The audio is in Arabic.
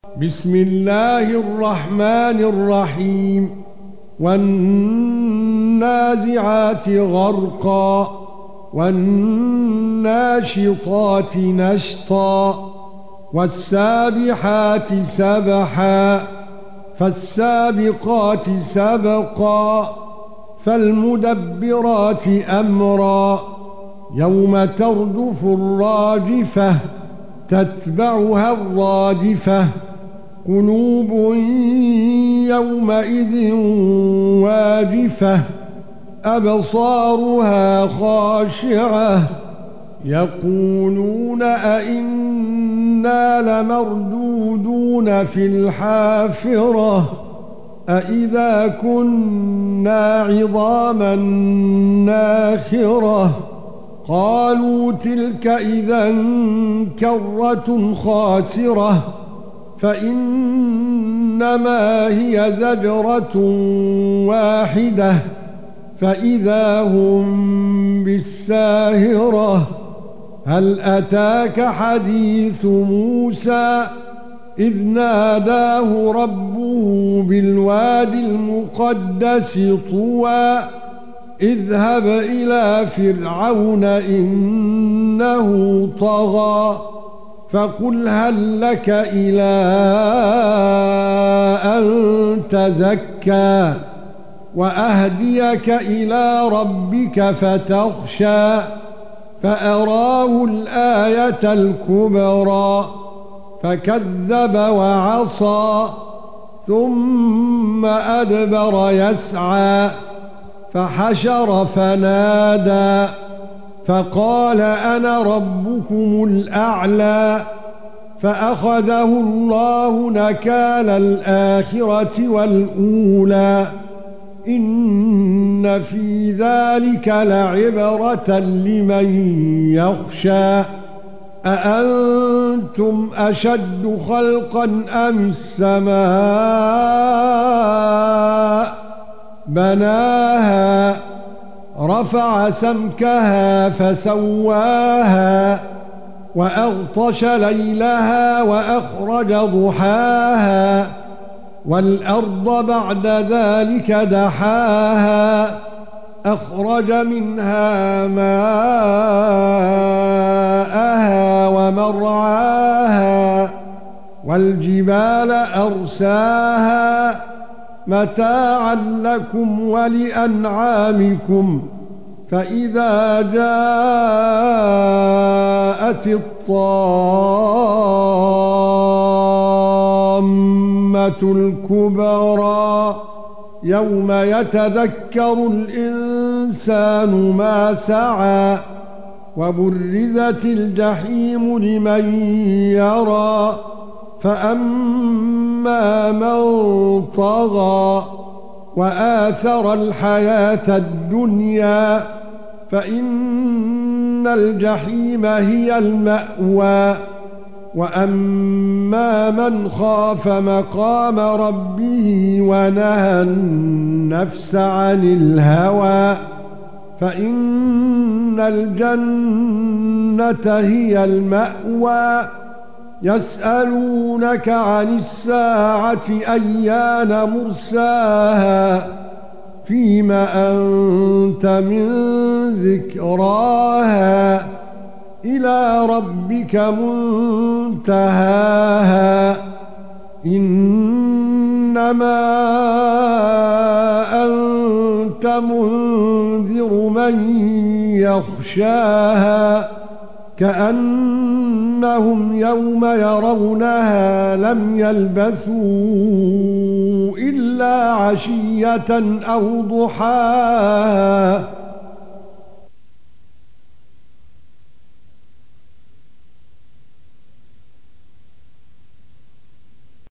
بسم الله الرحمن الرحيم والنازعات غرقا والناشطات نشطا والسابحات سبحا فالسابقات سبقا فالمدبرات أمرا يوم ترجف الراجفة تتبعها الرادفة قلوب يومئذ واجفة أبصارها خاشعة يقولون أئنا لمردودون في الحافرة أئذا كنا عظاما ناخرة قالوا تلك إذا كرة خاسرة فإنما هي زجرة واحدة فإذا هم بالساهرة هل أتاك حديث موسى إذ ناداه ربه بالوادي المقدس طوى اذهب إلى فرعون إنه طغى فقل هل لك إلى أن تزكى وأهديك إلى ربك فتخشى فأراه الآية الكبرى فكذب وعصى ثم أدبر يسعى فحشر فنادى فقال أنا ربكم الأعلى فأخذه الله نكال الآخرة والأولى إن في ذلك لعبرة لمن يخشى أأنتم أشد خلقا أم السماء بناها رفع سمكها فسواها وأغطش ليلها وأخرج ضحاها والأرض بعد ذلك دحاها أخرج منها ماءها ومرعاها والجبال أرساها متاعا لكم ولأنعامكم فإذا جاءت الطامة الكبرى يوم يتذكر الإنسان ما سعى وبرزت الجحيم لمن يرى فأما من طغى وآثر الحياة الدنيا فإن الجحيم هي المأوى وأما من خاف مقام ربه ونهى النفس عن الهوى فإن الجنة هي المأوى يسألونك عن الساعة أيان مرساها فيما أنت من ذكراها إلى ربك منتهاها إنما أنت منذر من يخشاها كأنهم يوم يرونها لم يلبثوا إلا عشية أو ضحاها